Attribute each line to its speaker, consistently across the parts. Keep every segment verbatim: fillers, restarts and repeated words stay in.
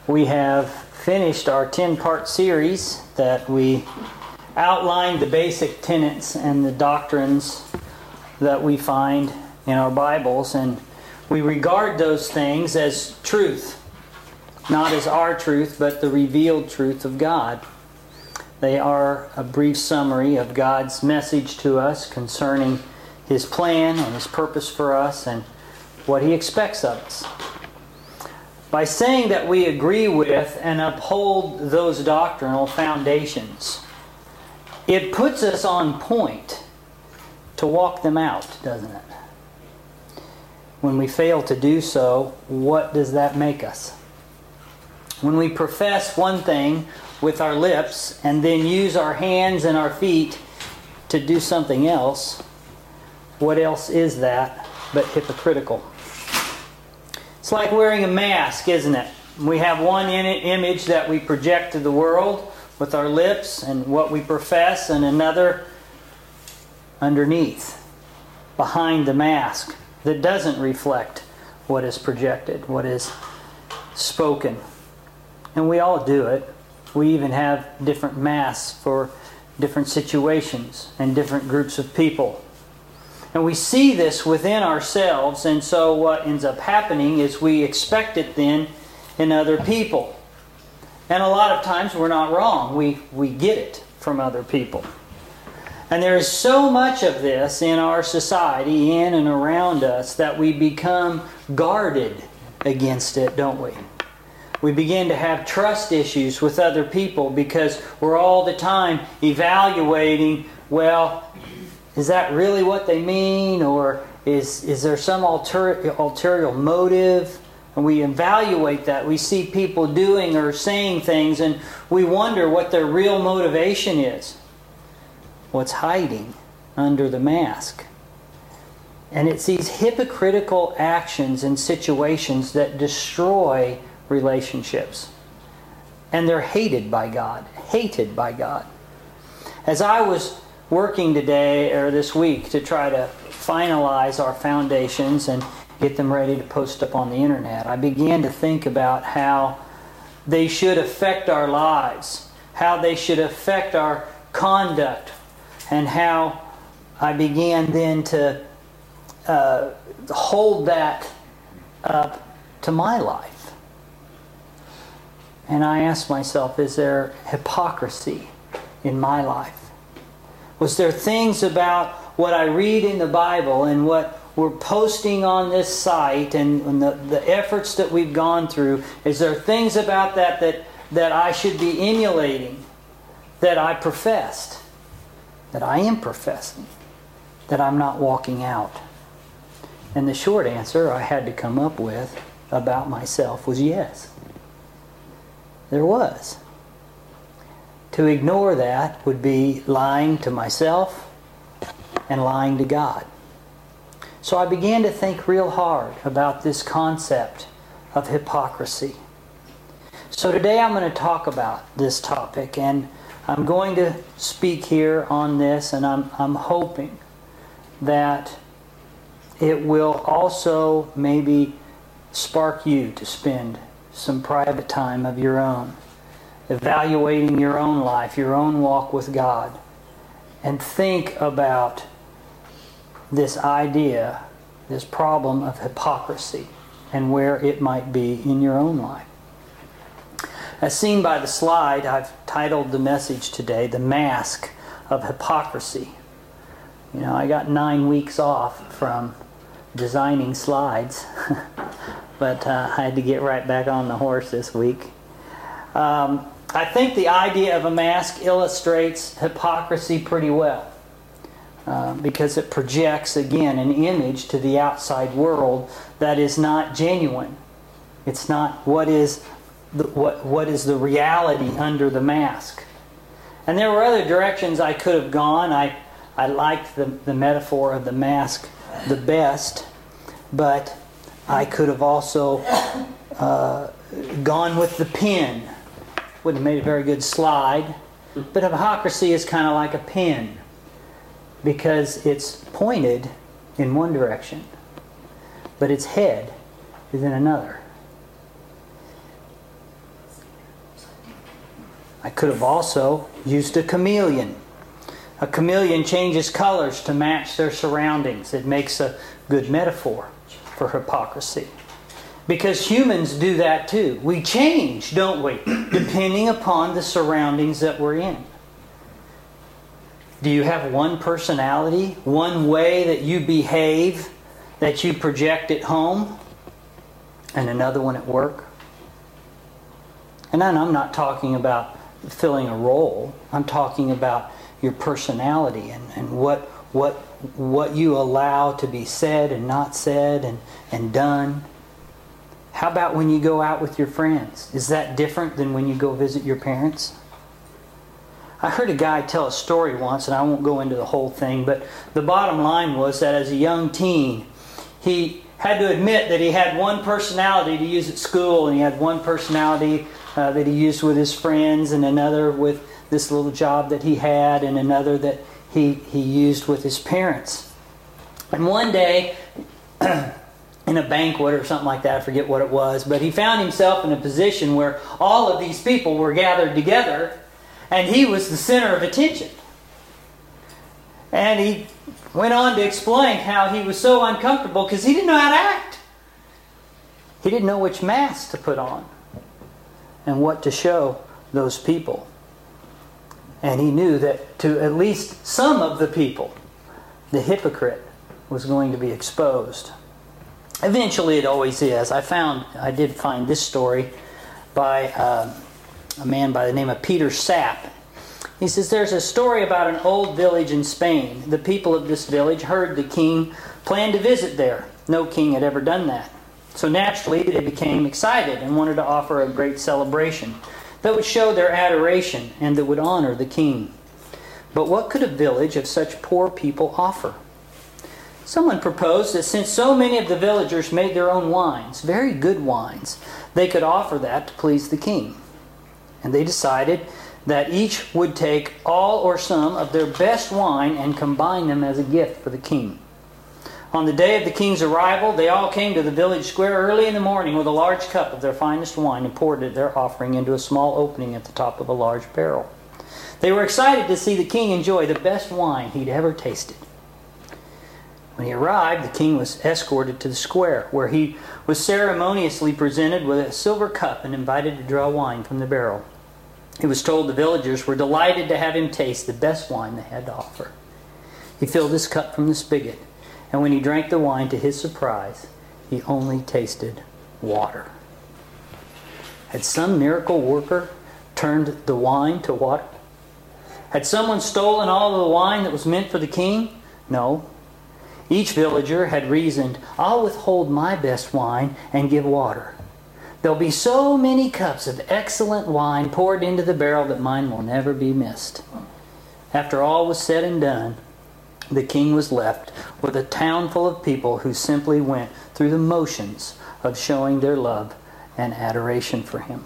Speaker 1: we have finished our ten-part series that we outlined the basic tenets and the doctrines that we find in our Bibles, and we regard those things as truth, not as our truth, but the revealed truth of God. They are a brief summary of God's message to us concerning His plan and His purpose for us and what He expects of us. By saying that we agree with and uphold those doctrinal foundations, it puts us on point to walk them out, doesn't it? When we fail to do so, what does that make us? When we profess one thing with our lips and then use our hands and our feet to do something else, what else is that but hypocritical? It's like wearing a mask, isn't it? We have one image that we project to the world with our lips and what we profess, and another underneath, behind the mask, that doesn't reflect what is projected, what is spoken. And we all do it. We even have different masks for different situations and different groups of people. And we see this within ourselves, and so what ends up happening is we expect it then in other people. And a lot of times we're not wrong. We, we get it from other people. And there is so much of this in our society, in and around us, that we become guarded against it, don't we? We begin to have trust issues with other people because we're all the time evaluating, well, is that really what they mean? Or is, is there some alter, ulterior motive? And we evaluate that. We see people doing or saying things and we wonder what their real motivation is. What's hiding under the mask. And it's these hypocritical actions and situations that destroy relationships. And they're hated by God. Hated by God. As I was working today or this week to try to finalize our foundations and get them ready to post up on the internet, I began to think about how they should affect our lives, how they should affect our conduct, and how I began then to uh, hold that up to my life. And I asked myself, is there hypocrisy in my life? Was there things about what I read in the Bible and what we're posting on this site and, and the, the efforts that we've gone through, is there things about that, that that I should be emulating, that I professed, that I am professing, that I'm not walking out? And the short answer I had to come up with about myself was yes. There was. To ignore that would be lying to myself and lying to God. So I began to think real hard about this concept of hypocrisy. So today I'm going to talk about this topic, and I'm going to speak here on this, and I'm, I'm hoping that it will also maybe spark you to spend some private time of your own, evaluating your own life, your own walk with God, and think about this idea, this problem of hypocrisy, and where it might be in your own life. As seen by the slide, I've titled the message today, The Mask of Hypocrisy. You know, I got nine weeks off from designing slides, but uh, I had to get right back on the horse this week. Um, I think the idea of a mask illustrates hypocrisy pretty well. Uh, because it projects, again, an image to the outside world that is not genuine. It's not what is the, what, what is the reality under the mask. And there were other directions I could have gone. I, I liked the, the metaphor of the mask the best, but I could have also uh, gone with the pen. Wouldn't have made a very good slide. But hypocrisy is kind of like a pen, because it's pointed in one direction, but its head is in another. I could have also used a chameleon. A chameleon changes colors to match their surroundings. It makes a good metaphor for hypocrisy. Because humans do that too. We change, don't we? Depending upon the surroundings that we're in. Do you have one personality, one way that you behave, that you project at home, and another one at work? And then I'm not talking about filling a role. I'm talking about your personality and, and what what what you allow to be said and not said and, and done. How about when you go out with your friends? Is that different than when you go visit your parents? I heard a guy tell a story once, and I won't go into the whole thing, but the bottom line was that as a young teen, he had to admit that he had one personality to use at school, and he had one personality uh, that he used with his friends, and another with this little job that he had, and another that he, he used with his parents. And one day, in a banquet or something like that, I forget what it was, but he found himself in a position where all of these people were gathered together, and he was the center of attention. And he went on to explain how he was so uncomfortable because he didn't know how to act. He didn't know which mask to put on and what to show those people. And he knew that to at least some of the people, the hypocrite was going to be exposed. Eventually it always is. I found, I did find this story by uh, a man by the name of Peter Sapp. He says there's a story about an old village in Spain. The people of this village heard the king planned to visit there. No king had ever done that. So naturally they became excited and wanted to offer a great celebration that would show their adoration and that would honor the king. But what could a village of such poor people offer? Someone proposed that since so many of the villagers made their own wines, very good wines, they could offer that to please the king. And they decided that each would take all or some of their best wine and combine them as a gift for the king. On the day of the king's arrival, they all came to the village square early in the morning with a large cup of their finest wine and poured their offering into a small opening at the top of a large barrel. They were excited to see the king enjoy the best wine he'd ever tasted. When he arrived, the king was escorted to the square, where he was ceremoniously presented with a silver cup and invited to draw wine from the barrel. He was told the villagers were delighted to have him taste the best wine they had to offer. He filled his cup from the spigot, and when he drank the wine, to his surprise, he only tasted water. Had some miracle worker turned the wine to water? Had someone stolen all of the wine that was meant for the king? No. Each villager had reasoned, I'll withhold my best wine and give water. There'll be so many cups of excellent wine poured into the barrel that mine will never be missed. After all was said and done, the king was left with a town full of people who simply went through the motions of showing their love and adoration for him.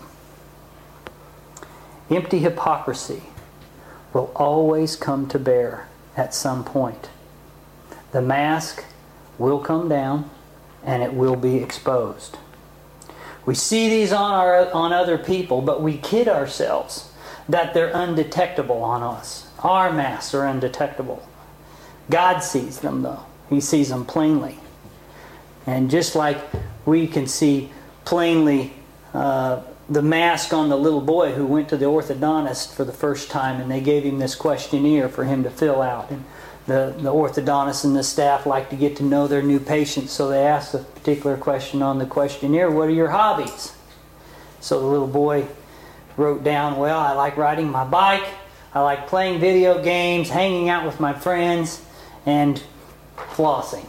Speaker 1: Empty hypocrisy will always come to bear at some point. The mask will come down and it will be exposed. We see these on our on other people, but we kid ourselves that they're undetectable on us. Our masks are undetectable. God sees them though. He sees them plainly. And just like we can see plainly uh, the mask on the little boy who went to the orthodontist for the first time, and they gave him this questionnaire for him to fill out. And the, the orthodontist and the staff like to get to know their new patients, so they asked a particular question on the questionnaire, what are your hobbies? So the little boy wrote down, well, I like riding my bike, I like playing video games, hanging out with my friends, and flossing.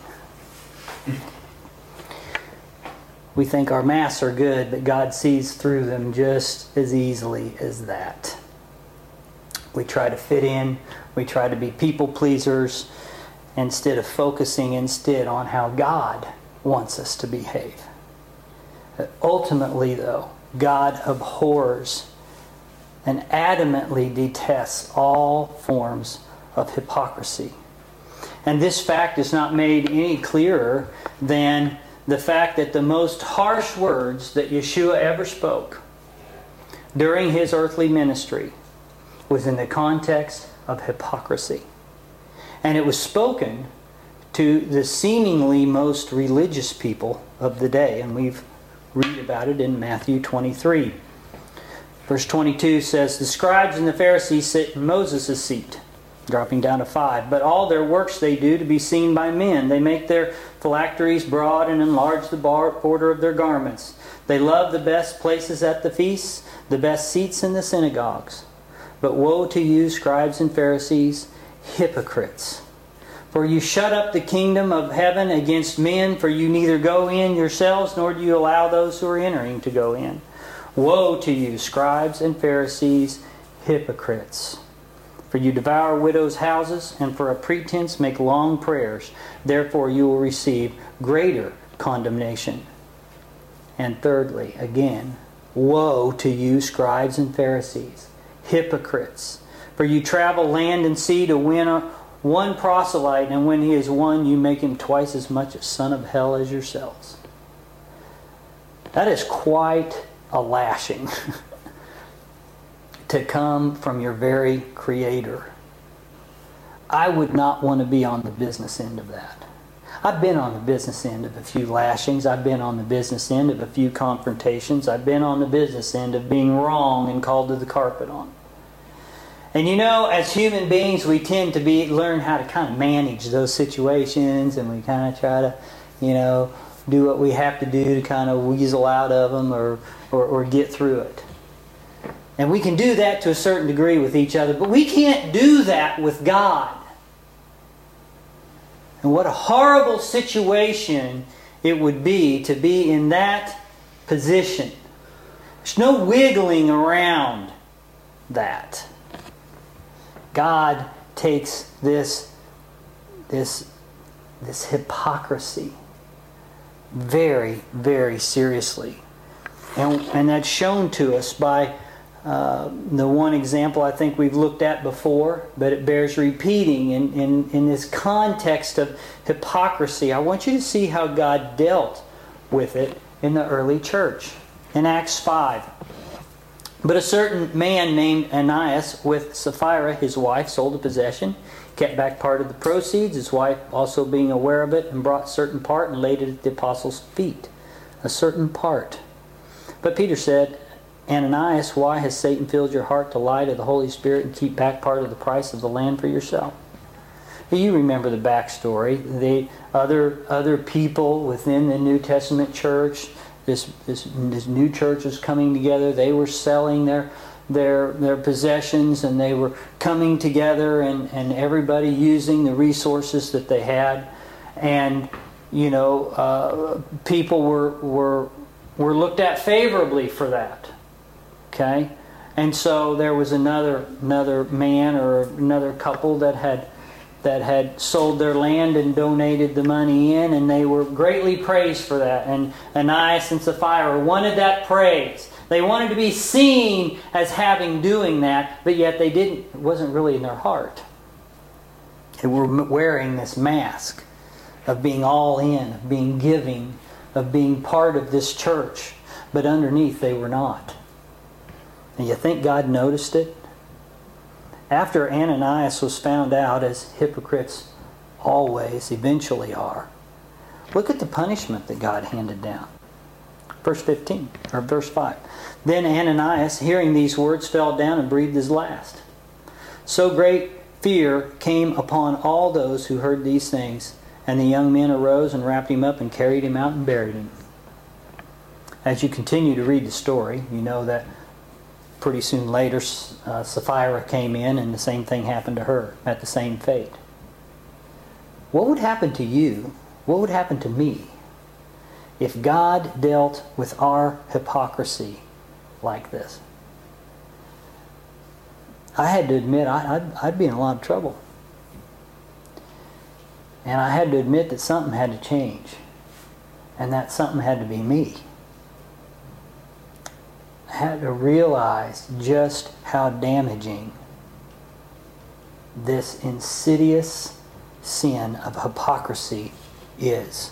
Speaker 1: We think our masks are good, but God sees through them just as easily as that. We try to fit in, we try to be people pleasers, instead of focusing instead on how God wants us to behave. Ultimately, though, God abhors and adamantly detests all forms of hypocrisy. And this fact is not made any clearer than the fact that the most harsh words that Yeshua ever spoke during his earthly ministry was in the context of hypocrisy. And it was spoken to the seemingly most religious people of the day. And we've read about it in Matthew twenty-three. Verse twenty-two says, the scribes and the Pharisees sit in Moses' seat. Dropping down to five. But all their works they do to be seen by men. They make their phylacteries broad and enlarge the border of their garments. They love the best places at the feasts, the best seats in the synagogues. But woe to you, scribes and Pharisees, hypocrites! For you shut up the kingdom of heaven against men, for you neither go in yourselves, nor do you allow those who are entering to go in. Woe to you, scribes and Pharisees, hypocrites! For you devour widows' houses, and for a pretense make long prayers. Therefore you will receive greater condemnation. And thirdly, again, woe to you, scribes and Pharisees, hypocrites! For you travel land and sea to win a, one proselyte, and when he is won, you make him twice as much a son of hell as yourselves. That is quite a lashing to come from your very Creator. I would not want to be on the business end of that. I've been on the business end of a few lashings. I've been on the business end of a few confrontations. I've been on the business end of being wrong and called to the carpet on. And you know, as human beings, we tend to be learn how to kind of manage those situations, and we kind of try to, you know, do what we have to do to kind of weasel out of them or, or, or get through it. And we can do that to a certain degree with each other, but we can't do that with God. And what a horrible situation it would be to be in that position. There's no wiggling around that. God takes this, this, this hypocrisy very, very seriously. And, and that's shown to us by uh, the one example I think we've looked at before, but it bears repeating in, in, in this context of hypocrisy. I want you to see how God dealt with it in the early church. In Acts five. But a certain man named Ananias with Sapphira, his wife, sold a possession, kept back part of the proceeds, his wife also being aware of it, and brought certain part and laid it at the apostles' feet. A certain part. But Peter said, Ananias, why has Satan filled your heart to lie to the Holy Spirit and keep back part of the price of the land for yourself? You remember the backstory. The other other people within the New Testament church, this this this new church was coming together. They were selling their their their possessions, and they were coming together, and, and everybody using the resources that they had. And you know, uh, people were were were looked at favorably for that. Okay, and so there was another another man or another couple that had that had sold their land and donated the money in, and they were greatly praised for that. And Ananias and Sapphira wanted that praise. They wanted to be seen as having doing that, but yet they didn't. It wasn't really in their heart. They were wearing this mask of being all in, of being giving, of being part of this church, but underneath they were not. And you think God noticed it? After Ananias was found out, as hypocrites always eventually are, look at the punishment that God handed down. Verse fifteen, or verse five. Then Ananias, hearing these words, fell down and breathed his last. So great fear came upon all those who heard these things, and the young men arose and wrapped him up and carried him out and buried him. As you continue to read the story, you know that pretty soon later, uh, Sapphira came in, and the same thing happened to her, met the same fate. What would happen to you, what would happen to me, if God dealt with our hypocrisy like this? I had to admit I, I'd, I'd be in a lot of trouble. And I had to admit that something had to change. And that something had to be me. I had to realize just how damaging this insidious sin of hypocrisy is.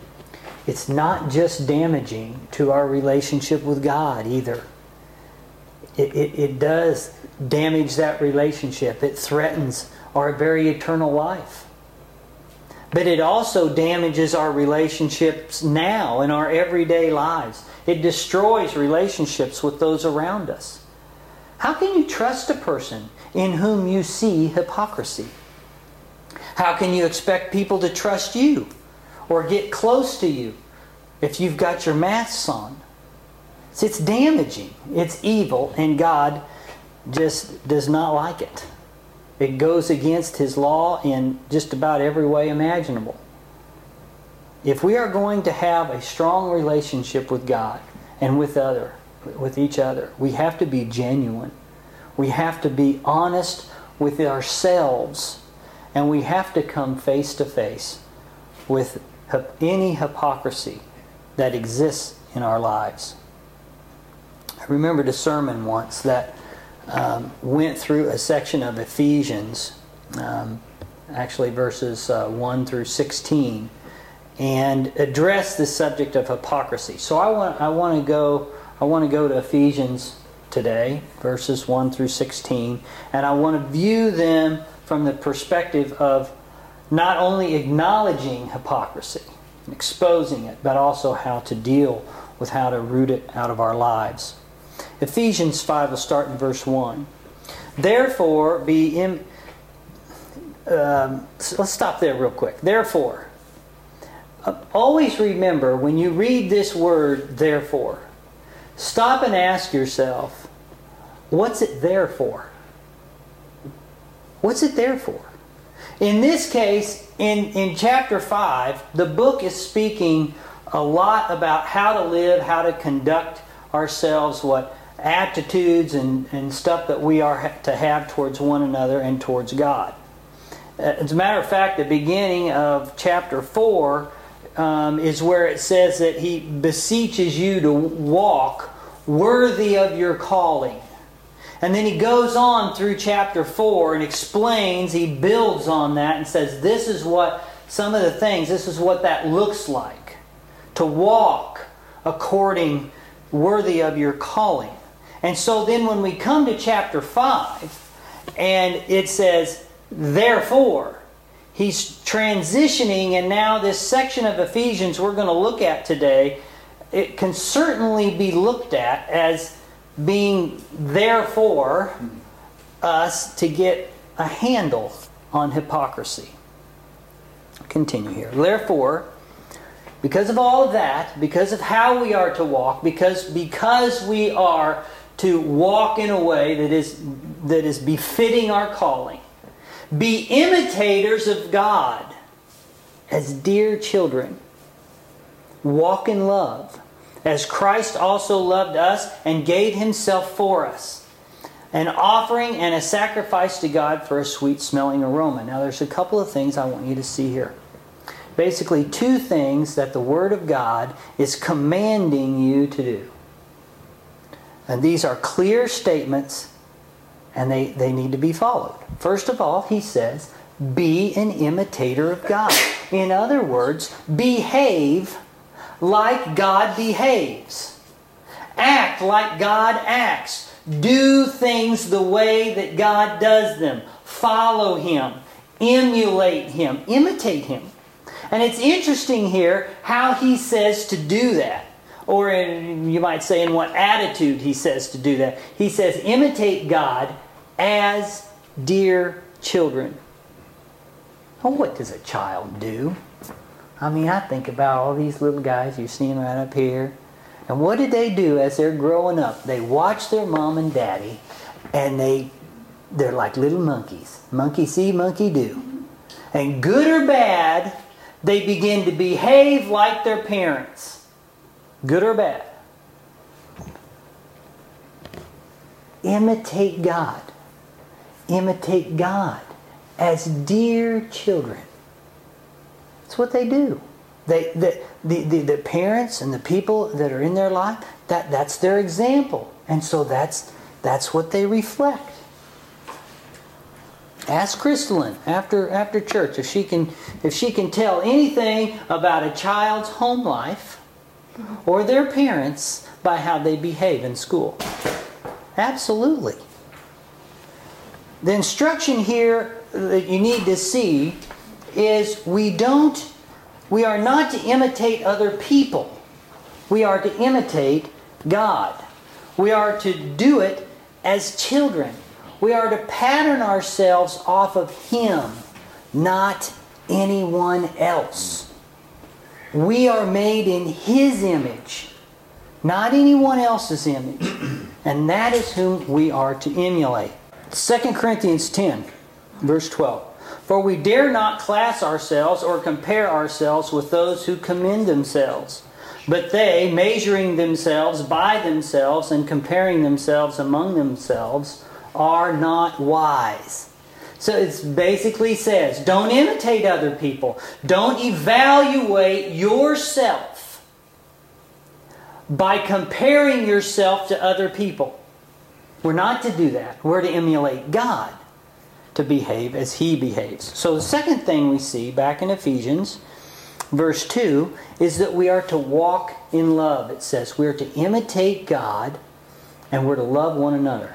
Speaker 1: It's not just damaging to our relationship with God either. it, it, it does damage that relationship. It threatens our very eternal life. But it also damages our relationships now in our everyday lives. It destroys relationships with those around us. How can you trust a person in whom you see hypocrisy? How can you expect people to trust you or get close to you if you've got your masks on? It's damaging. It's evil, and God just does not like it. It goes against His law in just about every way imaginable. If we are going to have a strong relationship with God and with other, with each other, we have to be genuine. We have to be honest with ourselves, and we have to come face to face with any hypocrisy that exists in our lives. I remembered a sermon once that um, went through a section of Ephesians, um, actually verses uh, one through sixteen, and addressed the subject of hypocrisy. So I want I want to go I want to go to Ephesians today, verses one through sixteen, and I want to view them from the perspective of not only acknowledging hypocrisy, exposing it, but also how to deal with how to root it out of our lives. Ephesians five will start in verse one. Therefore, be in... Um, so let's stop there real quick. Therefore, uh, always remember when you read this word, therefore, stop and ask yourself, what's it there for? What's it there for? In this case, in, in chapter five, the book is speaking a lot about how to live, how to conduct ourselves, what attitudes and, and stuff that we are to have towards one another and towards God. As a matter of fact, the beginning of chapter four um, is where it says that He beseeches you to walk worthy of your calling. And then he goes on through chapter four and explains, he builds on that and says, this is what, some of the things, this is what that looks like. To walk according, worthy of your calling. And so then when we come to chapter five, and it says, therefore, he's transitioning, and now this section of Ephesians we're going to look at today, it can certainly be looked at as being there for us to get a handle on hypocrisy. Continue here. Therefore, because of all of that, because of how we are to walk, because because we are to walk in a way that is that is befitting our calling, be imitators of God as dear children. Walk in love, as Christ also loved us and gave Himself for us, an offering and a sacrifice to God for a sweet-smelling aroma. Now there's a couple of things I want you to see here. Basically two things that the Word of God is commanding you to do. And these are clear statements, and they, they need to be followed. First of all, He says, be an imitator of God. In other words, behave like God behaves. Act like God acts. Do things the way that God does them. Follow Him. Emulate Him. Imitate Him. And it's interesting here how He says to do that. Or in, you might say in what attitude He says to do that. He says, imitate God as dear children. Well, what does a child do? I mean, I think about all these little guys you're seeing right up here. And what did they do as they're growing up? They watch their mom and daddy, and they, they're like little monkeys. Monkey see, monkey do. And good or bad, they begin to behave like their parents. Good or bad. Imitate God. Imitate God as dear children. That's what they do. They, the, the, the, the parents and the people that are in their life, that, that's their example. And so that's, that's what they reflect. Ask Crystalline after, after church if she can, if she can tell anything about a child's home life or their parents by how they behave in school. Absolutely. The instruction here that you need to see is we don't, we are not to imitate other people. We are to imitate God. We are to do it as children. We are to pattern ourselves off of Him, not anyone else. We are made in His image, not anyone else's image. And that is whom we are to emulate. Second Corinthians ten, verse twelve. For we dare not class ourselves or compare ourselves with those who commend themselves. But they, measuring themselves by themselves and comparing themselves among themselves, are not wise. So it basically says, don't imitate other people. Don't evaluate yourself by comparing yourself to other people. We're not to do that. We're to emulate God, to behave as He behaves. So the second thing we see back in Ephesians, verse two, is that we are to walk in love. It says we're to imitate God and we're to love one another.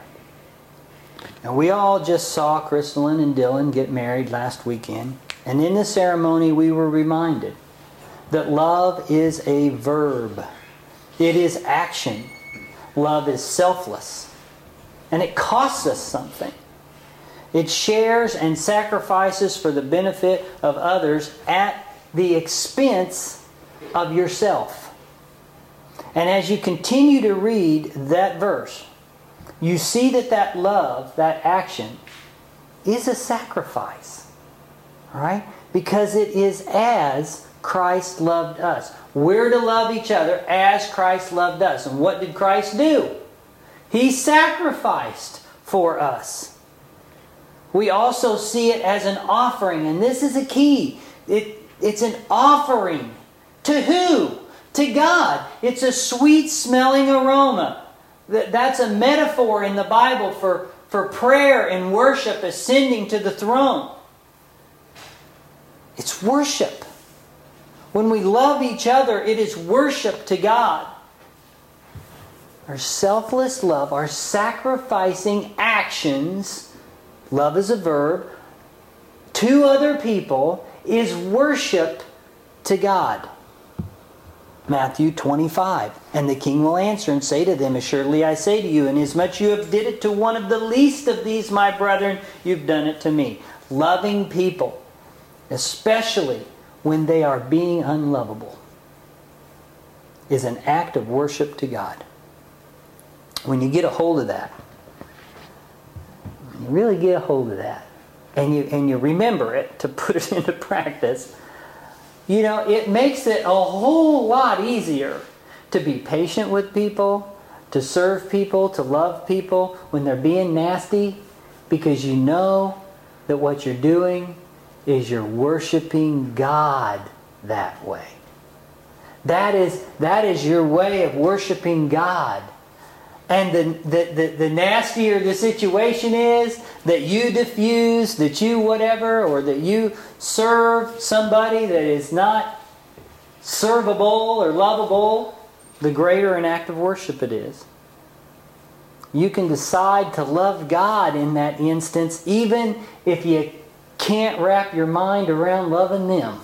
Speaker 1: Now we all just saw Crystalline and Dylan get married last weekend. And in the ceremony we were reminded that love is a verb. It is action. Love is selfless. And it costs us something. It shares and sacrifices for the benefit of others at the expense of yourself. And as you continue to read that verse, you see that that love, that action, is a sacrifice. Right? Because it is as Christ loved us. We're to love each other as Christ loved us. And what did Christ do? He sacrificed for us. We also see it as an offering. And this is a key. It, it's an offering. To who? To God. It's a sweet-smelling aroma. That's a metaphor in the Bible for, for prayer and worship ascending to the throne. It's worship. When we love each other, it is worship to God. Our selfless love, our sacrificing actions, love is a verb, to other people is worship to God. Matthew twenty-five. And the king will answer and say to them, assuredly I say to you, inasmuch you have did it to one of the least of these my brethren, you've done it to me. Loving people, especially when they are being unlovable, is an act of worship to God. When you get a hold of that, when you really get a hold of that, and you and you remember it to put it into practice, you know, it makes it a whole lot easier to be patient with people, to serve people, to love people when they're being nasty, because you know that what you're doing is you're worshiping God that way. That is, that is your way of worshiping God. And the, the, the, the nastier the situation is, that you diffuse, that you whatever, or that you serve somebody that is not servable or lovable, the greater an act of worship it is. You can decide to love God in that instance, even if you can't wrap your mind around loving them.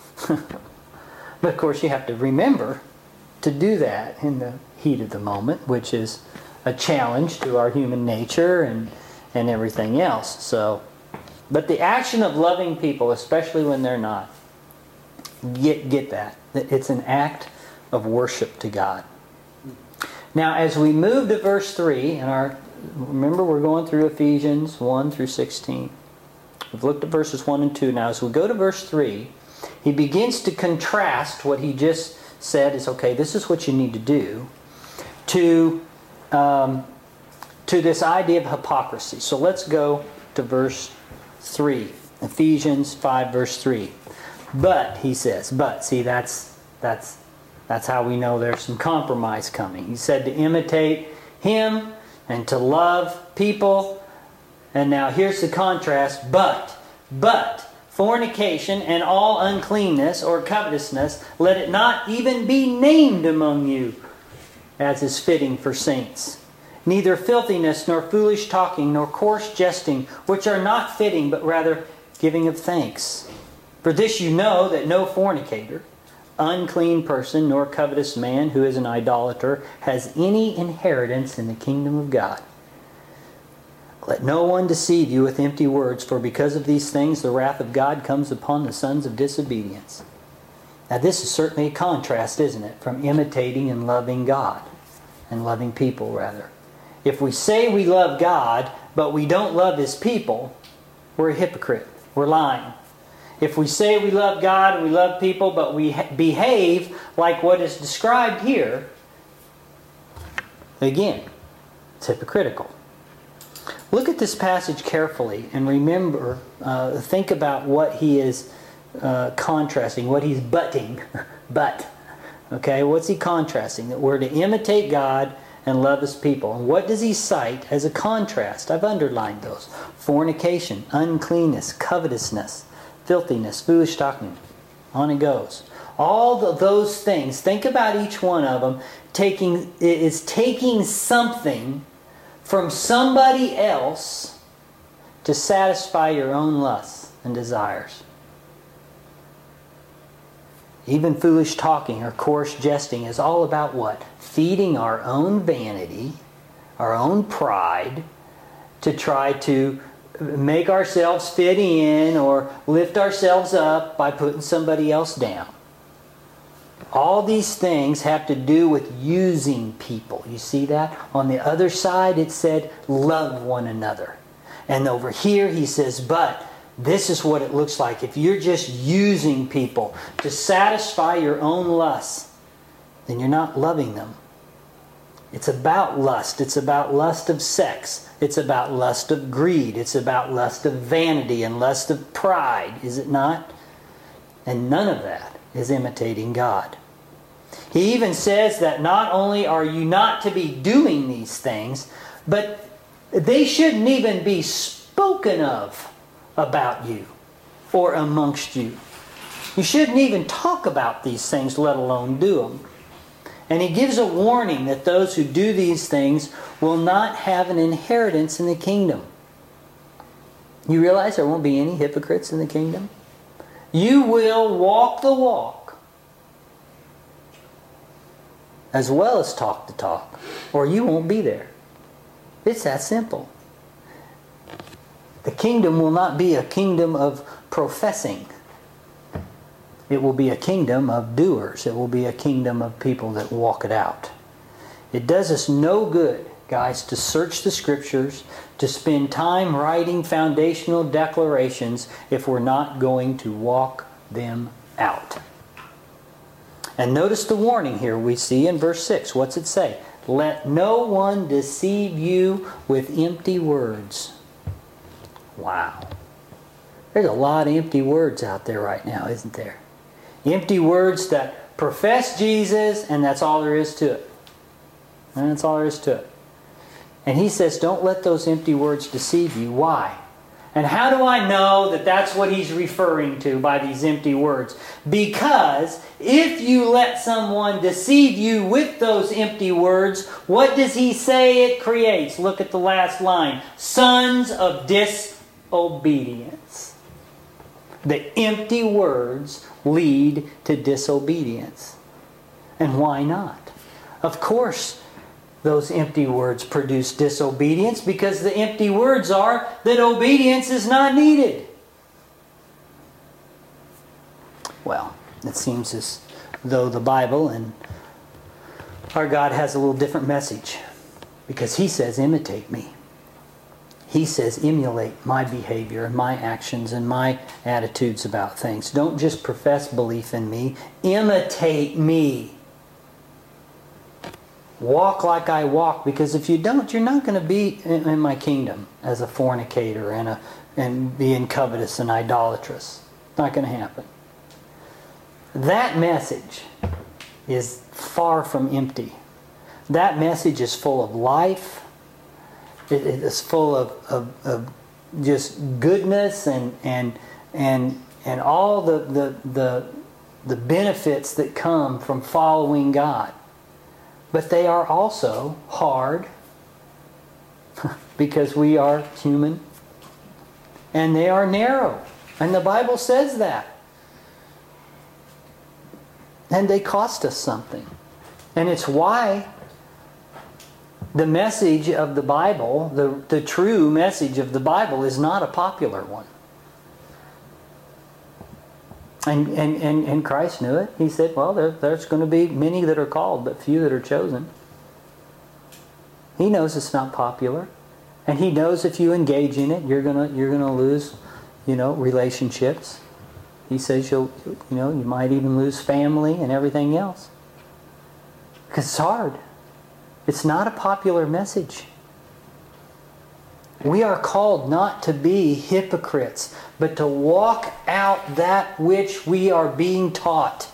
Speaker 1: But of course you have to remember to do that in the heat of the moment, which is a challenge to our human nature and, and everything else. So, but the action of loving people, especially when they're not, get, get that. It's an act of worship to God. Now, as we move to verse three, and our remember we're going through Ephesians one through sixteen. We've looked at verses one and two. Now, as we go to verse three, he begins to contrast what he just said is, okay, this is what you need to do, to, um, to this idea of hypocrisy. So let's go to verse three. Ephesians five, verse three. But, he says, but, see, that's, that's, that's how we know there's some compromise coming. He said to imitate him and to love people. And now here's the contrast. But, but, fornication and all uncleanness or covetousness, let it not even be named among you, as is fitting for saints. neither filthiness, nor foolish talking, nor coarse jesting, which are not fitting, but rather giving of thanks. For this you know, that no fornicator, unclean person, nor covetous man who is an idolater has any inheritance in the kingdom of God. Let no one deceive you with empty words, for because of these things the wrath of God comes upon the sons of disobedience. Now this is certainly a contrast, isn't it, from imitating and loving God, and loving people rather. If we say we love God, but we don't love His people, we're a hypocrite. We're lying. If we say we love God and we love people, but we behave like what is described here, again, it's hypocritical. Look at this passage carefully and remember, uh, think about what he is uh, contrasting, what he's butting. But, okay, what's he contrasting? That we're to imitate God and love His people. And what does he cite as a contrast? I've underlined those. Fornication, uncleanness, covetousness, filthiness, foolish talking. On it goes. All of those things, think about each one of them, taking, is taking something from somebody else to satisfy your own lusts and desires. Even foolish talking or coarse jesting is all about what? Feeding our own vanity, our own pride, to try to make ourselves fit in or lift ourselves up by putting somebody else down. All these things have to do with using people. You see that? On the other side it said, love one another. And over here he says, but this is what it looks like. If you're just using people to satisfy your own lusts, then you're not loving them. It's about lust. It's about lust of sex. It's about lust of greed. It's about lust of vanity and lust of pride, is it not? And none of that is imitating God. He even says that not only are you not to be doing these things, but they shouldn't even be spoken of about you or amongst you. You shouldn't even talk about these things, let alone do them. And he gives a warning that those who do these things will not have an inheritance in the kingdom. You realize there won't be any hypocrites in the kingdom? You will walk the walk as well as talk the talk, or you won't be there. It's that simple. The kingdom will not be a kingdom of professing. It will be a kingdom of doers. It will be a kingdom of people that walk it out. It does us no good, guys, to search the Scriptures, to spend time writing foundational declarations if we're not going to walk them out. And notice the warning here we see in verse six. What's it say? Let no one deceive you with empty words. Wow. There's a lot of empty words out there right now, isn't there? Empty words that profess Jesus, and that's all there is to it. And that's all there is to it. And he says, don't let those empty words deceive you. Why? And how do I know that that's what he's referring to by these empty words? Because if you let someone deceive you with those empty words, what does he say it creates? Look at the last line. Sons of disobedience. The empty words lead to disobedience. And why not? Of course, those empty words produce disobedience because the empty words are that obedience is not needed. Well, it seems as though the Bible and our God has a little different message, because He says, imitate me. He says, emulate my behavior and my actions and my attitudes about things. Don't just profess belief in me. Imitate me. Walk like I walk, because if you don't, you're not going to be in, in my kingdom as a fornicator and a and being covetous and idolatrous. It's not going to happen. That message is far from empty. That message is full of life. It, it is full of, of, of just goodness and and and and all the, the the the benefits that come from following God. But they are also hard because we are human. And they are narrow. And the Bible says that. And they cost us something. And it's why the message of the Bible, the, the true message of the Bible, is not a popular one. And, and, and, and Christ knew it. He said, well, there, there's going to be many that are called, but few that are chosen. He knows it's not popular. And He knows if you engage in it, you're gonna you're gonna lose, you know, relationships. He says you'll you know you might even lose family and everything else. Because it's hard. It's not a popular message. We are called not to be hypocrites, but to walk out that which we are being taught.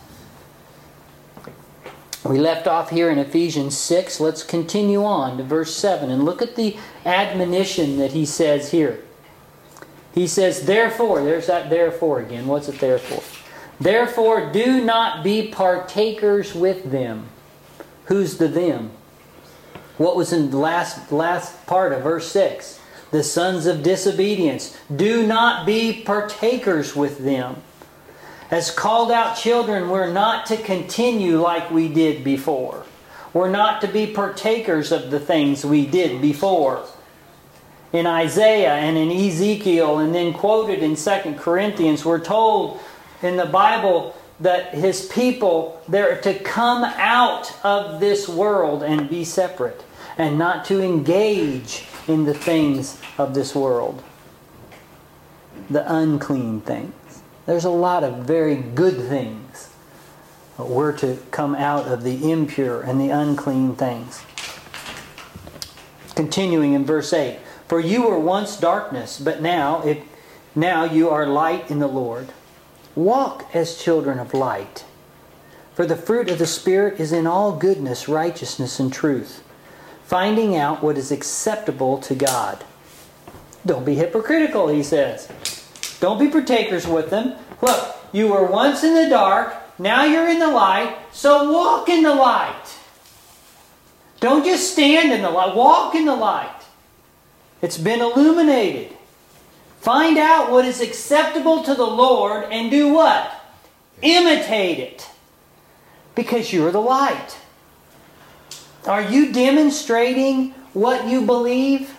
Speaker 1: We left off here in Ephesians six. Let's continue on to verse seven and look at the admonition that he says here. He says, therefore, there's that therefore again. What's it there for? Therefore, do not be partakers with them. Who's the them? What was in the last, last part of verse six? The sons of disobedience. Do not be partakers with them. As called out children, we're not to continue like we did before. We're not to be partakers of the things we did before. In Isaiah and in Ezekiel, and then quoted in Second Corinthians, we're told in the Bible that His people, they're to come out of this world and be separate, and not to engage in the things of this world. The unclean things. There's a lot of very good things. But we're to come out of the impure and the unclean things. Continuing in verse eight. For you were once darkness, but now, if, now you are light in the Lord. Walk as children of light. For the fruit of the Spirit is in all goodness, righteousness, and truth, finding out what is acceptable to God. Don't be hypocritical, he says. Don't be partakers with them. Look, you were once in the dark, now you're in the light, so walk in the light. Don't just stand in the light, walk in the light. It's been illuminated. Find out what is acceptable to the Lord and do what? Imitate it. Because you're the light. Are you demonstrating what you believe?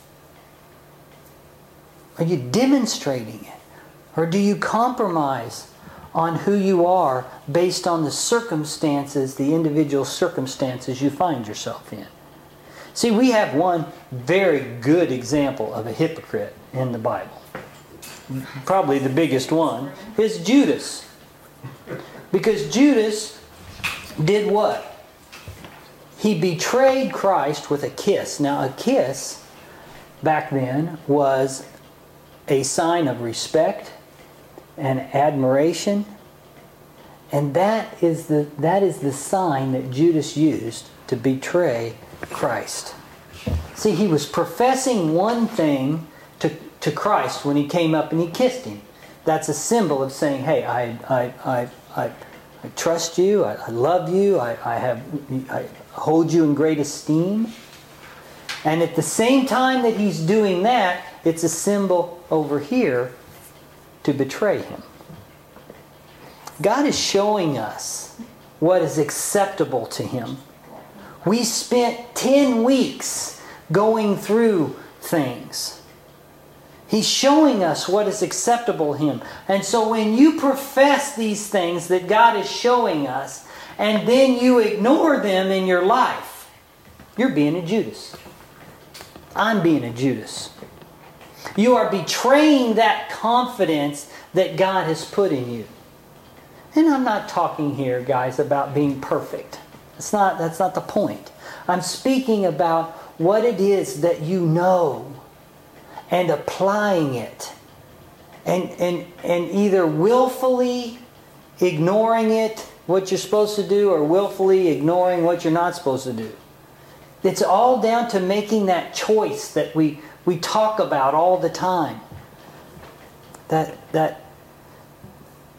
Speaker 1: Are you demonstrating it? Or do you compromise on who you are based on the circumstances, the individual circumstances you find yourself in? See, we have one very good example of a hypocrite in the Bible. Probably the biggest one is Judas. Because Judas did what? He betrayed Christ with a kiss. Now, a kiss back then was a sign of respect and admiration. And that is the that is the sign that Judas used to betray Christ. See, he was professing one thing to, to Christ when he came up and he kissed him. That's a symbol of saying, hey, I I I I, I trust you, I, I love you, I, I have I hold you in great esteem. And at the same time that he's doing that, it's a symbol over here to betray him. God is showing us what is acceptable to Him. We spent ten weeks going through things. He's showing us what is acceptable to Him. And so when you profess these things that God is showing us, and then you ignore them in your life, you're being a Judas. I'm being a Judas. You are betraying that confidence that God has put in you. And I'm not talking here, guys, about being perfect. That's not, that's not the point. I'm speaking about what it is that you know and applying it. And, and, and either willfully ignoring it, what you're supposed to do, or willfully ignoring what you're not supposed to do. It's all down to making that choice that we, we talk about all the time. That that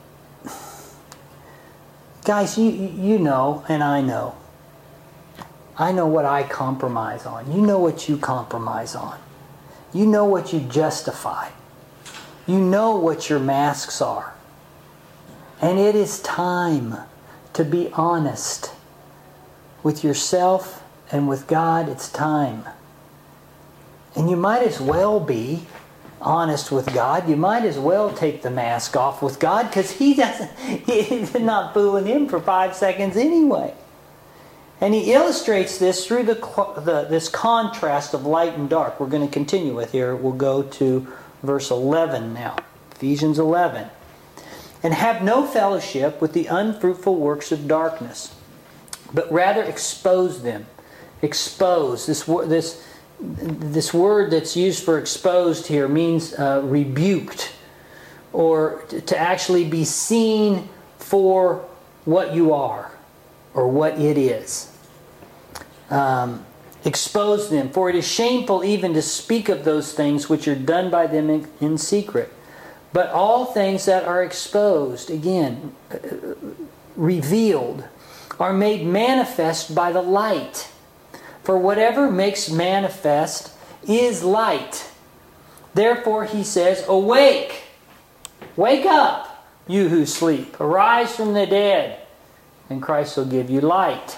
Speaker 1: guys, you you know, and I know, I know what I compromise on. You know what you compromise on. You know what you justify. You know what your masks are. And it is time to be honest with yourself and with God. It's time. And you might as well be honest with God. You might as well take the mask off with God, because He doesn't, He's not fooling Him for five seconds anyway. And He illustrates this through the, the this contrast of light and dark. We're going to continue with here. We'll go to verse eleven now. Ephesians eleven. And have no fellowship with the unfruitful works of darkness, but rather expose them. Expose. This, this, this word that's used for exposed here means uh, rebuked, or to actually be seen for what you are, or what it is. Um, expose them, for it is shameful even to speak of those things which are done by them in, in secret. But all things that are exposed, again, uh, revealed, are made manifest by the light. For whatever makes manifest is light. Therefore he says, awake, wake up, you who sleep. Arise from the dead, and Christ will give you light.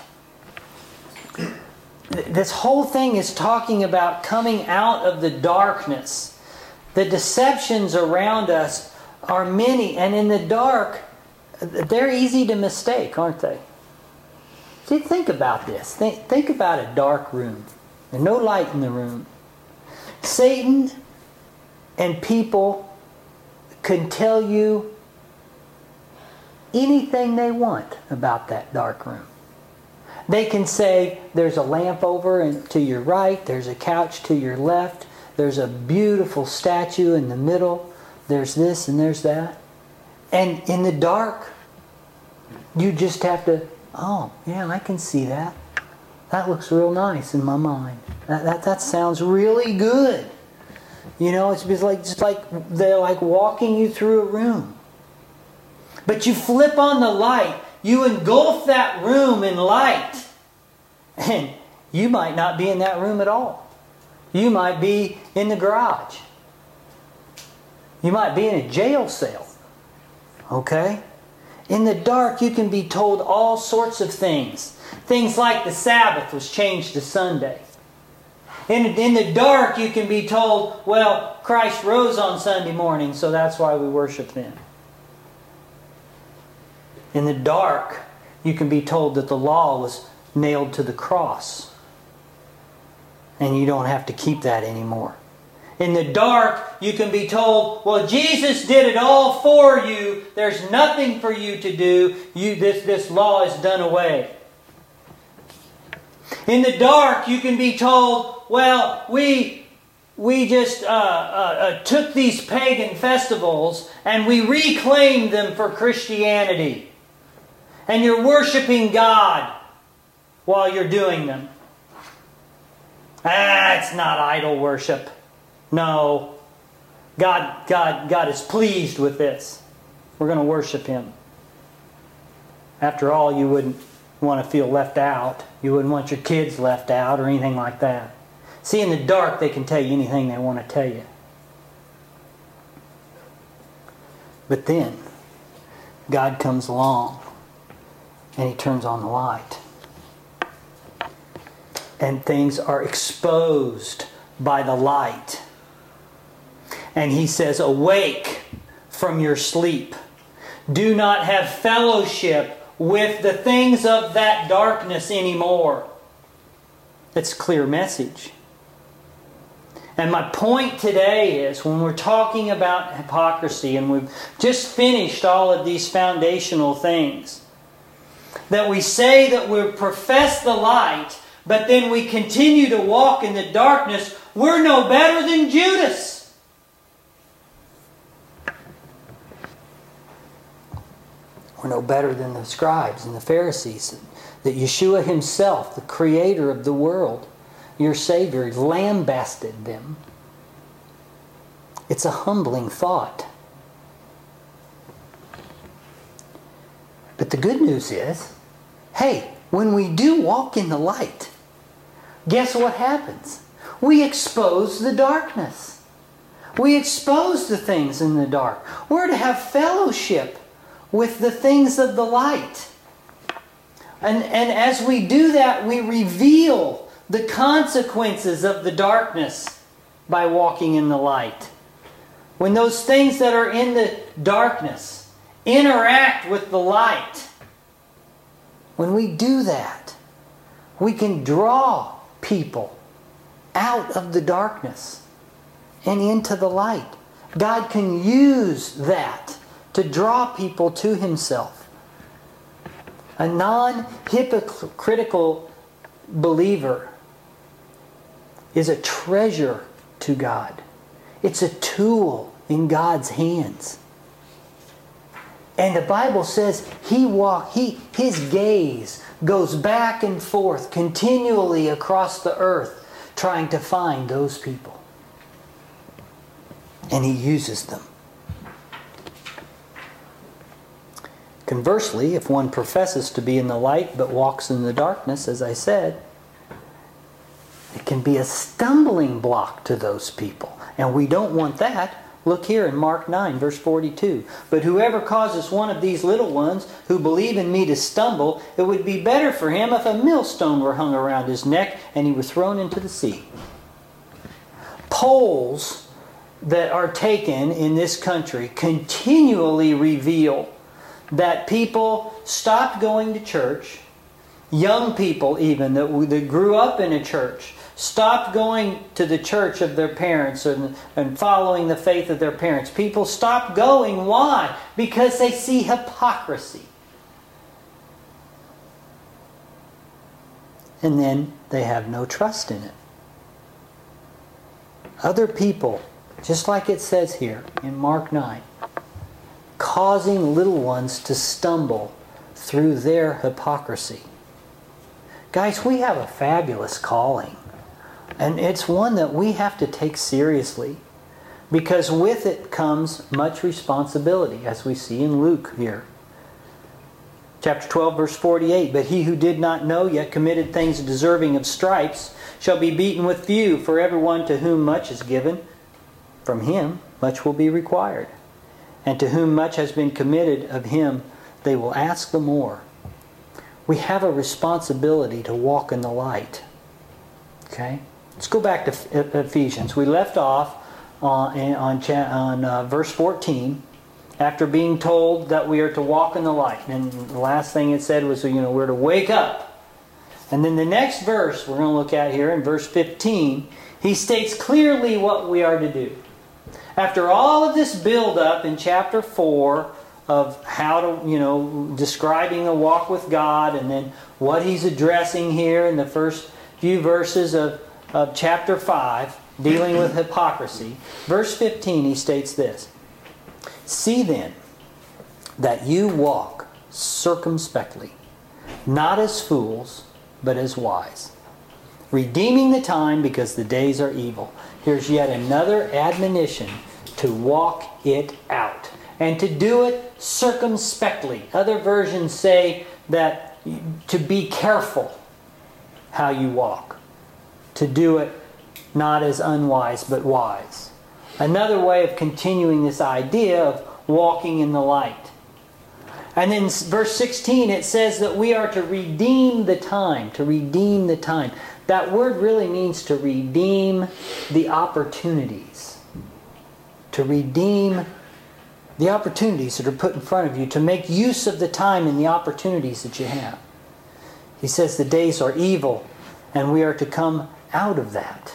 Speaker 1: This whole thing is talking about coming out of the darkness. The deceptions around us are many, and in the dark, they're easy to mistake, aren't they? See, think about this. Think, think about a dark room. There's no light in the room. Satan and people can tell you anything they want about that dark room. They can say, there's a lamp over and to your right, there's a couch to your left, there's a beautiful statue in the middle, there's this and there's that. And in the dark, you just have to, oh, yeah, I can see that. That looks real nice in my mind. That, that, that sounds really good. You know, it's just like, just like they're like walking you through a room. But you flip on the light, you engulf that room in light, and you might not be in that room at all. You might be in the garage. You might be in a jail cell. Okay? In the dark, you can be told all sorts of things. Things like the Sabbath was changed to Sunday. In, in the dark, you can be told, well, Christ rose on Sunday morning, so that's why we worship then. In the dark, you can be told that the law was nailed to the cross, and you don't have to keep that anymore. In the dark, you can be told, well, Jesus did it all for you. There's nothing for you to do. You, this, this law is done away. In the dark, you can be told, well, we, we just uh, uh, uh, took these pagan festivals and we reclaimed them for Christianity. And you're worshiping God while you're doing them. Ah, it's not idol worship. No. God, God, God is pleased with this. We're going to worship Him. After all, you wouldn't want to feel left out. You wouldn't want your kids left out or anything like that. See, in the dark, they can tell you anything they want to tell you. But then, God comes along and He turns on the light. And things are exposed by the light. And He says, awake from your sleep. Do not have fellowship with the things of that darkness anymore. That's a clear message. And my point today is, when we're talking about hypocrisy, and we've just finished all of these foundational things, that we say that we profess the light, but then we continue to walk in the darkness, we're no better than Judas. We're no better than the scribes and the Pharisees. That Yeshua Himself, the Creator of the world, your Savior, lambasted them. It's a humbling thought. But the good news is, hey, when we do walk in the light, guess what happens? We expose the darkness. We expose the things in the dark. We're to have fellowship with the things of the light. And, and as we do that, we reveal the consequences of the darkness by walking in the light. When those things that are in the darkness interact with the light, when we do that, we can draw people out of the darkness and into the light. God can use that to draw people to Himself. A non-hypocritical believer is a treasure to God. It's a tool in God's hands. And the Bible says he walk, he, His gaze goes back and forth continually across the earth trying to find those people. And He uses them. Conversely, if one professes to be in the light but walks in the darkness, as I said, it can be a stumbling block to those people. And we don't want that. Look here in Mark nine, verse forty-two. But whoever causes one of these little ones who believe in me to stumble, it would be better for him if a millstone were hung around his neck and he were thrown into the sea. Polls that are taken in this country continually reveal that people stopped going to church. Young people even that, that grew up in a church stopped going to the church of their parents and, and following the faith of their parents. People stopped going. Why? Because they see hypocrisy. And then they have no trust in it. Other people, just like it says here in Mark nine, causing little ones to stumble through their hypocrisy. Guys, we have a fabulous calling. And it's one that we have to take seriously, because with it comes much responsibility, as we see in Luke here. Chapter twelve, verse forty-eight, but he who did not know yet committed things deserving of stripes shall be beaten with few, for everyone to whom much is given, from him much will be required. And to whom much has been committed, of him they will ask the more. We have a responsibility to walk in the light. Okay? Let's go back to Ephesians. We left off on, on, on uh, verse fourteen, after being told that we are to walk in the light. And the last thing it said was, you know, we're to wake up. And then the next verse we're going to look at here, in verse fifteen, he states clearly what we are to do. After all of this build-up in chapter four of how to, you know, describing a walk with God, and then what he's addressing here in the first few verses of of chapter five, dealing with hypocrisy. Verse fifteen, he states this. See then that you walk circumspectly, not as fools, but as wise, redeeming the time because the days are evil. Here's yet another admonition to walk it out, and to do it circumspectly. Other versions say that to be careful how you walk. To do it not as unwise, but wise. Another way of continuing this idea of walking in the light. And then verse sixteen, it says that we are to redeem the time. To redeem the time. That word really means to redeem the opportunities. To redeem the opportunities that are put in front of you. To make use of the time and the opportunities that you have. He says the days are evil, and we are to come out of that.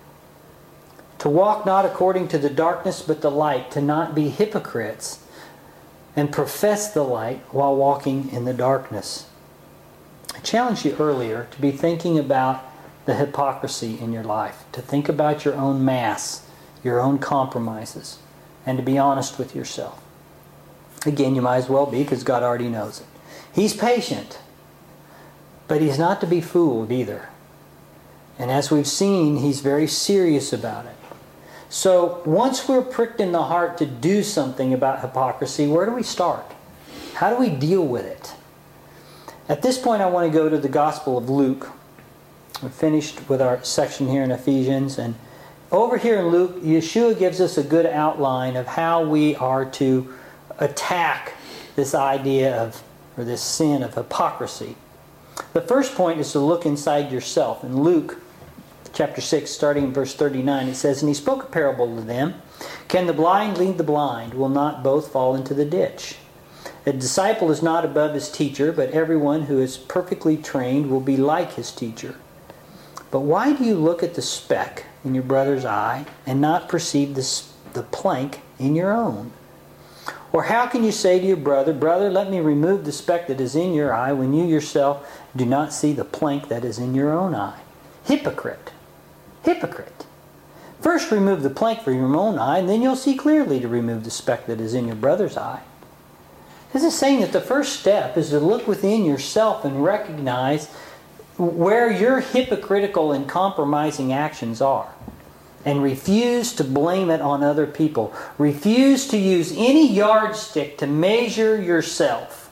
Speaker 1: To walk not according to the darkness but the light. To not be hypocrites and profess the light while walking in the darkness. I challenged you earlier to be thinking about the hypocrisy in your life. To think about your own mass, your own compromises, and to be honest with yourself. Again, you might as well be, because God already knows it. He's patient, but He's not to be fooled either. And as we've seen, He's very serious about it. So once we're pricked in the heart to do something about hypocrisy, where do we start? How do we deal with it? At this point, I want to go to the Gospel of Luke, We finished with our section here in Ephesians, and over here in Luke, Yeshua gives us a good outline of how we are to attack this idea of, or this sin of hypocrisy. The first point is to look inside yourself. In Luke chapter six, starting in verse thirty-nine, it says, "And he spoke a parable to them. Can the blind lead the blind? Will not both fall into the ditch? A disciple is not above his teacher, but everyone who is perfectly trained will be like his teacher. But why do you look at the speck in your brother's eye and not perceive the, the plank in your own? Or how can you say to your brother, 'Brother, let me remove the speck that is in your eye,' when you yourself do not see the plank that is in your own eye? Hypocrite! Hypocrite! First remove the plank from your own eye, and then you'll see clearly to remove the speck that is in your brother's eye." This is saying that the first step is to look within yourself and recognize where your hypocritical and compromising actions are. And refuse to blame it on other people. Refuse to use any yardstick to measure yourself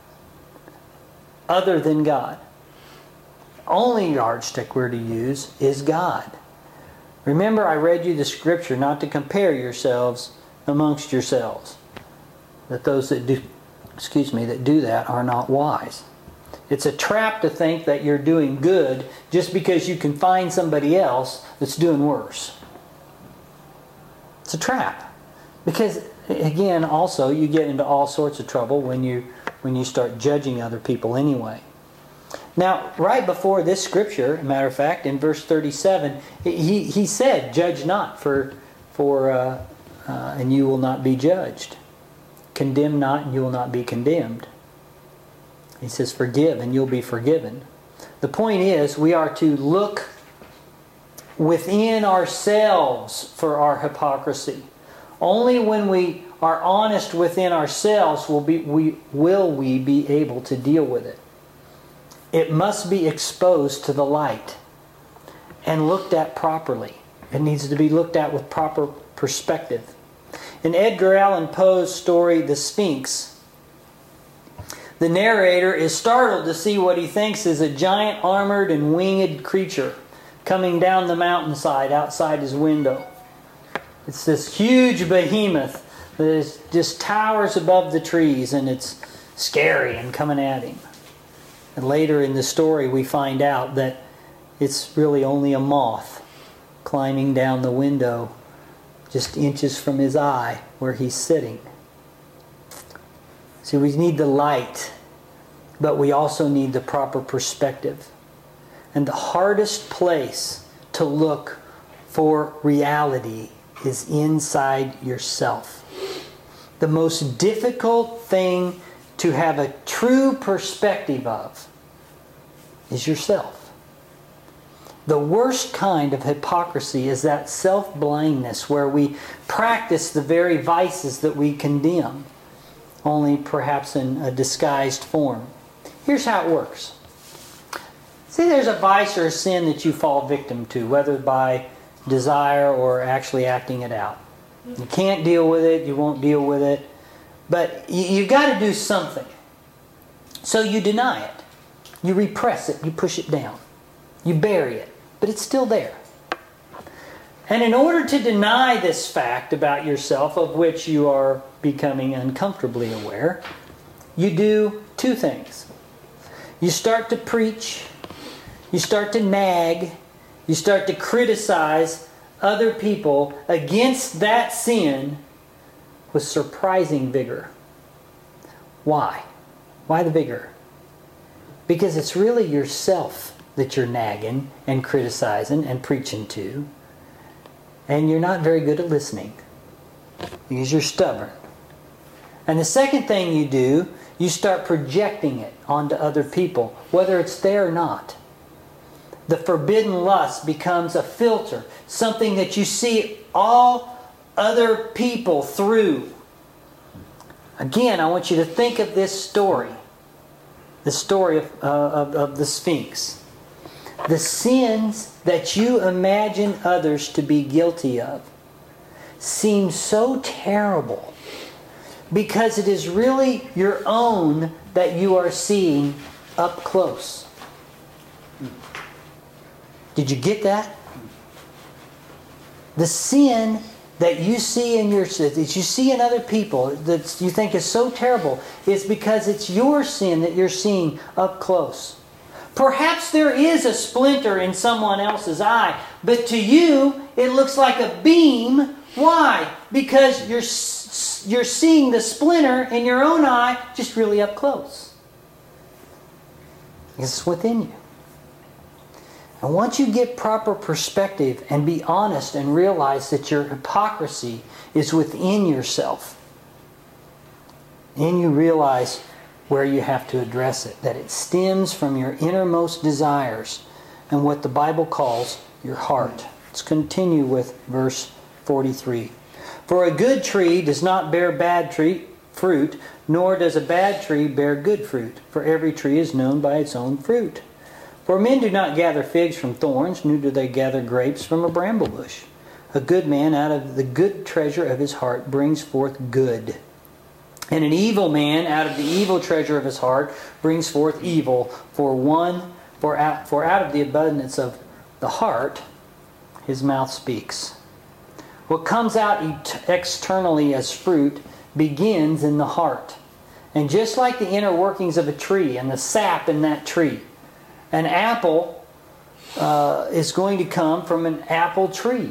Speaker 1: other than God. Only yardstick we're to use is God. Remember, I read you the scripture not to compare yourselves amongst yourselves. That those that do, excuse me, that do that are not wise. It's a trap to think that you're doing good just because you can find somebody else that's doing worse. It's a trap. Because, again, also, you get into all sorts of trouble when you when you start judging other people anyway. Now, right before this scripture, as a matter of fact, in verse thirty-seven, he, he said, "Judge not, for, for uh, uh, and you will not be judged. Condemn not, and you will not be condemned." He says, "Forgive, and you'll be forgiven." The point is, we are to look within ourselves for our hypocrisy. Only when we are honest within ourselves will, be, we, will we be able to deal with it. It must be exposed to the light and looked at properly. It needs to be looked at with proper perspective. In Edgar Allan Poe's story, The Sphinx, the narrator is startled to see what he thinks is a giant armored and winged creature coming down the mountainside outside his window. It's this huge behemoth that is, just towers above the trees, and it's scary and coming at him. And later in the story we find out that it's really only a moth climbing down the window just inches from his eye where he's sitting. See, we need the light, but we also need the proper perspective. And the hardest place to look for reality is inside yourself. The most difficult thing to have a true perspective of is yourself. The worst kind of hypocrisy is that self-blindness where we practice the very vices that we condemn, only perhaps in a disguised form. Here's how it works. See, there's a vice or a sin that you fall victim to, whether by desire or actually acting it out. You can't deal with it, you won't deal with it, but you've got to do something. So you deny it. You repress it, you push it down. You bury it, but it's still there. And in order to deny this fact about yourself, of which you are becoming uncomfortably aware, you do two things. You start to preach, you start to nag, you start to criticize other people against that sin with surprising vigor. Why? Why the vigor? Because it's really yourself that you're nagging and criticizing and preaching to. And you're not very good at listening because you're stubborn. And the second thing you do, you start projecting it onto other people, whether it's there or not. The forbidden lust becomes a filter, something that you see all other people through. Again, I want you to think of this story, the story of, uh, of, of the Sphinx. The sins that you imagine others to be guilty of seem so terrible because it is really your own that you are seeing up close. Did you get that? The sin that you see in your that you see in other people that you think is so terrible is because it's your sin that you're seeing up close. Perhaps there is a splinter in someone else's eye, but to you it looks like a beam. Why? Because you're you're seeing the splinter in your own eye just really up close. It's within you. And once you get proper perspective and be honest and realize that your hypocrisy is within yourself, then you realize where you have to address it. That it stems from your innermost desires and what the Bible calls your heart. Let's continue with verse forty-three. For a good tree does not bear bad tree, fruit, nor does a bad tree bear good fruit. For every tree is known by its own fruit. For men do not gather figs from thorns, nor do they gather grapes from a bramble bush. A good man out of the good treasure of his heart brings forth good. And an evil man out of the evil treasure of his heart brings forth evil. For one, for out, for out of the abundance of the heart, his mouth speaks. What comes out externally as fruit begins in the heart. And just like the inner workings of a tree and the sap in that tree, an apple uh, is going to come from an apple tree.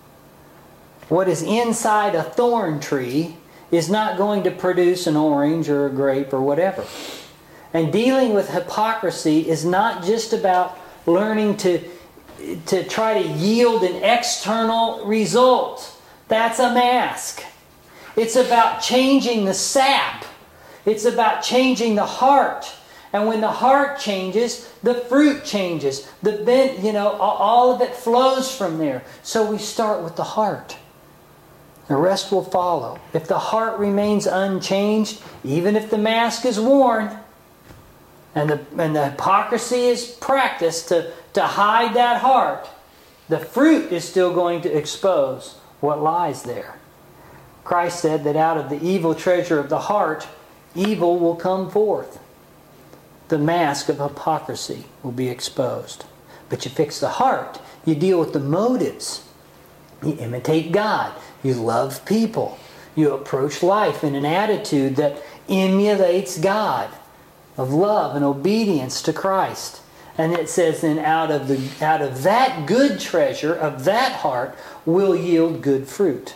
Speaker 1: What is inside a thorn tree is not going to produce an orange or a grape or whatever. And dealing with hypocrisy is not just about learning to, to try to yield an external result. That's a mask. It's about changing the sap. It's about changing the heart. And when the heart changes, the fruit changes. The bent, you know, all of it flows from there. So we start with the heart. The rest will follow. If the heart remains unchanged, even if the mask is worn, and the, and the hypocrisy is practiced to, to hide that heart, the fruit is still going to expose what lies there. Christ said that out of the evil treasure of the heart, evil will come forth. The mask of hypocrisy will be exposed. But you fix the heart. You deal with the motives. You imitate God. You love people. You approach life in an attitude that emulates God, of love and obedience to Christ. And it says then out of the out of that good treasure of that heart will yield good fruit.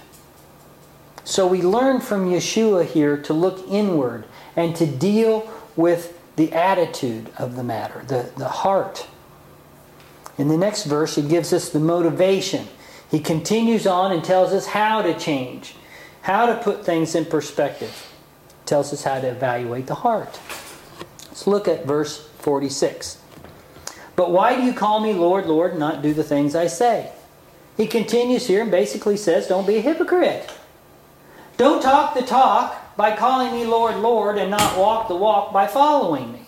Speaker 1: So we learn from Yeshua here to look inward and to deal with the attitude of the matter, the, the heart. In the next verse, he gives us the motivation. He continues on and tells us how to change, how to put things in perspective. He tells us how to evaluate the heart. Let's look at verse forty-six. But why do you call me Lord, Lord, and not do the things I say? He continues here and basically says, don't be a hypocrite. Don't talk the talk by calling me Lord, Lord, and not walk the walk by following me.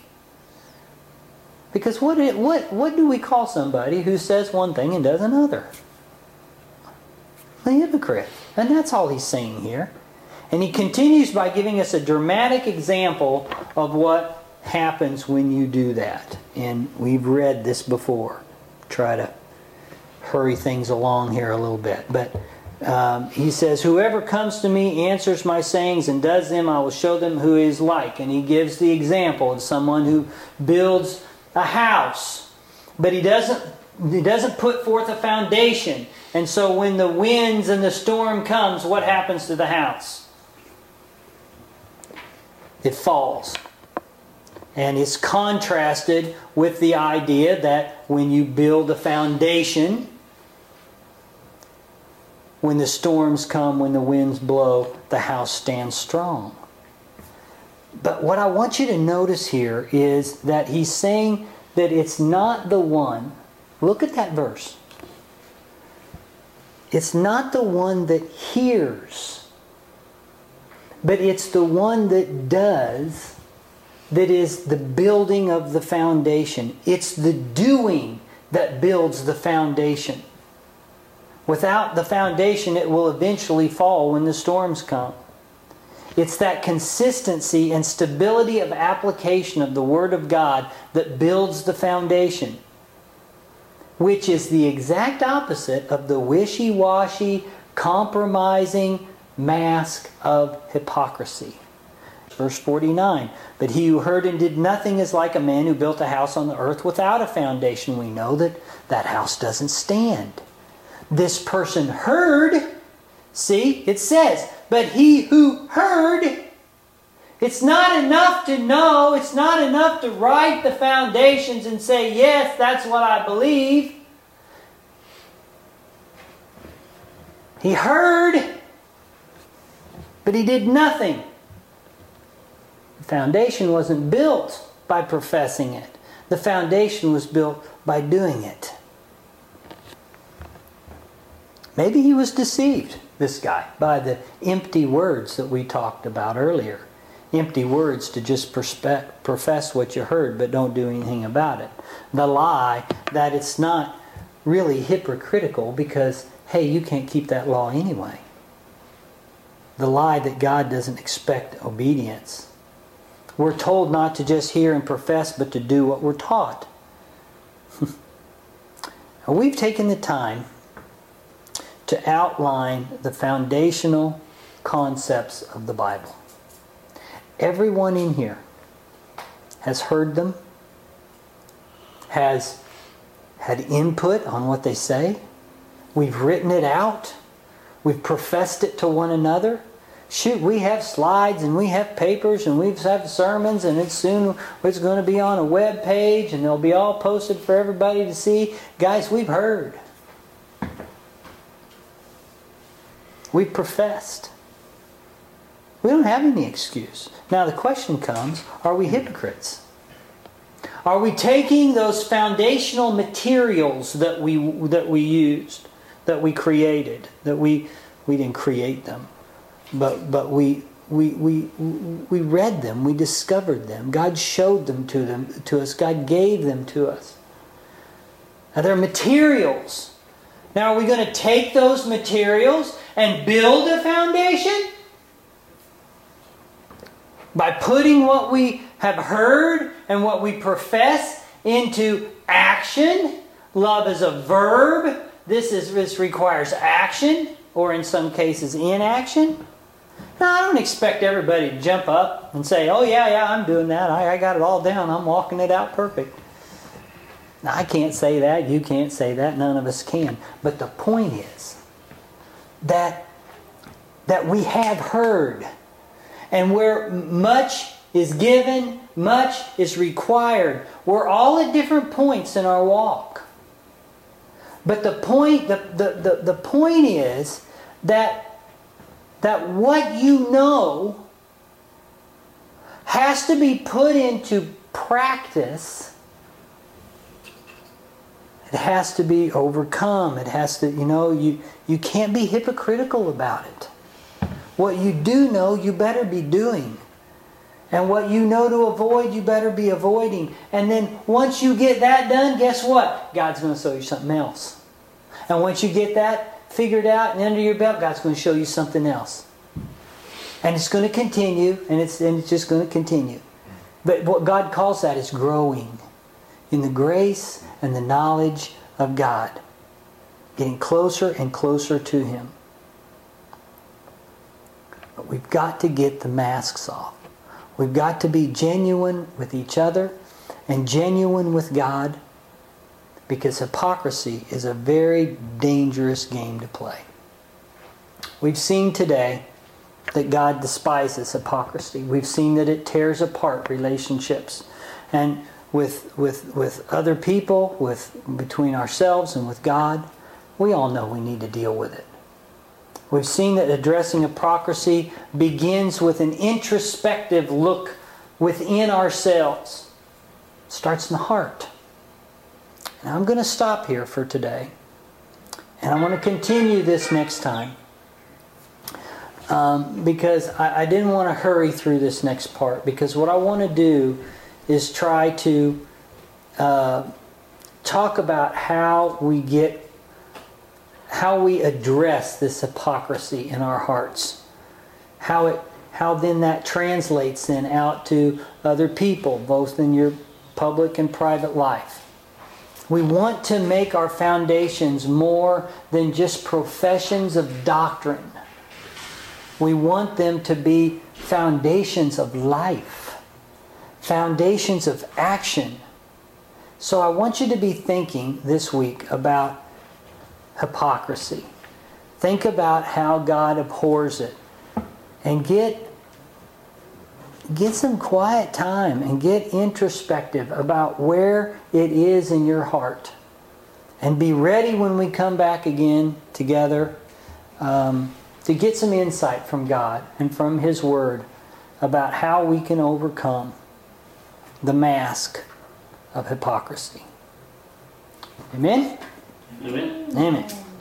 Speaker 1: Because what, it, what, what do we call somebody who says one thing and does another? A hypocrite. And that's all he's saying here. And he continues by giving us a dramatic example of what happens when you do that. And we've read this before. Try to hurry things along here a little bit. But Um, he says, whoever comes to me, answers my sayings, and does them, I will show them who he is like. And he gives the example of someone who builds a house, but he doesn't, he doesn't put forth a foundation. And so when the winds and the storm comes, what happens to the house? It falls. And it's contrasted with the idea that when you build a foundation, when the storms come, when the winds blow, the house stands strong. But what I want you to notice here is that he's saying that it's not the one. Look at that verse. It's not the one that hears, but it's the one that does that is the building of the foundation. It's the doing that builds the foundation. Without the foundation, it will eventually fall when the storms come. It's that consistency and stability of application of the Word of God that builds the foundation. which is the exact opposite of the wishy-washy, compromising mask of hypocrisy. Verse forty-nine, but he who heard and did nothing is like a man who built a house on the earth without a foundation. We know that that house doesn't stand. This person heard, see, it says, but he who heard, it's not enough to know, it's not enough to write the foundations and say, yes, that's what I believe. He heard, but he did nothing. The foundation wasn't built by professing it. The foundation was built by doing it. Maybe he was deceived, this guy, by the empty words that we talked about earlier. Empty words to just perspe- profess what you heard but don't do anything about it. The lie that it's not really hypocritical because, hey, you can't keep that law anyway. The lie that God doesn't expect obedience. We're told not to just hear and profess but to do what we're taught. We've taken the time to outline the foundational concepts of the Bible. Everyone in here has heard them, has had input on what they say. We've written it out. We've professed it to one another. Shoot, we have slides and we have papers and we have sermons, and it's soon it's going to be on a web page and they'll be all posted for everybody to see. Guys, we've heard. We've professed. We don't have any excuse. Now the question comes, are we hypocrites? Are we taking those foundational materials that we that we used, that we created, that we we didn't create them, but but we we we we read them, we discovered them, God showed them to them to us, God gave them to us. Now they're materials. Now are we going to take those materials and build a foundation? By putting what we have heard and what we profess into action. Love is a verb. This is this requires action, or in some cases inaction. Now, I don't expect everybody to jump up and say, oh yeah, yeah, I'm doing that. I, I got it all down. I'm walking it out perfect. Now, I can't say that. You can't say that. None of us can. But the point is that, that we have heard. And where much is given, much is required. We're all at different points in our walk. But the point, the, the, the, the point is that, that what you know has to be put into practice. It has to be overcome. It has to, you know, you, you can't be hypocritical about it. What you do know, you better be doing. And what you know to avoid, you better be avoiding. And then once you get that done, guess what? God's going to show you something else. And once you get that figured out and under your belt, God's going to show you something else. And it's going to continue, and it's, and it's just going to continue. But what God calls that is growing in the grace and the knowledge of God. Getting closer and closer to Him. But we've got to get the masks off. We've got to be genuine with each other and genuine with God, because hypocrisy is a very dangerous game to play. We've seen today that God despises hypocrisy. We've seen that it tears apart relationships, and with with with other people, with between ourselves and with God. We all know we need to deal with it. We've seen that addressing hypocrisy begins with an introspective look within ourselves. It starts in the heart. And I'm going to stop here for today. And I want to continue this next time. Um, because I, I didn't want to hurry through this next part. Because what I want to do is try to uh, talk about how we get how we address this hypocrisy in our hearts. How it, how then that translates then out to other people, both in your public and private life. We want to make our foundations more than just professions of doctrine. We want them to be foundations of life, foundations of action. So I want you to be thinking this week about hypocrisy. Think about how God abhors it. And get, get some quiet time and get introspective about where it is in your heart. And be ready when we come back again together um, to get some insight from God and from His Word about how we can overcome the mask of hypocrisy. Amen?
Speaker 2: Amen.
Speaker 1: Amen.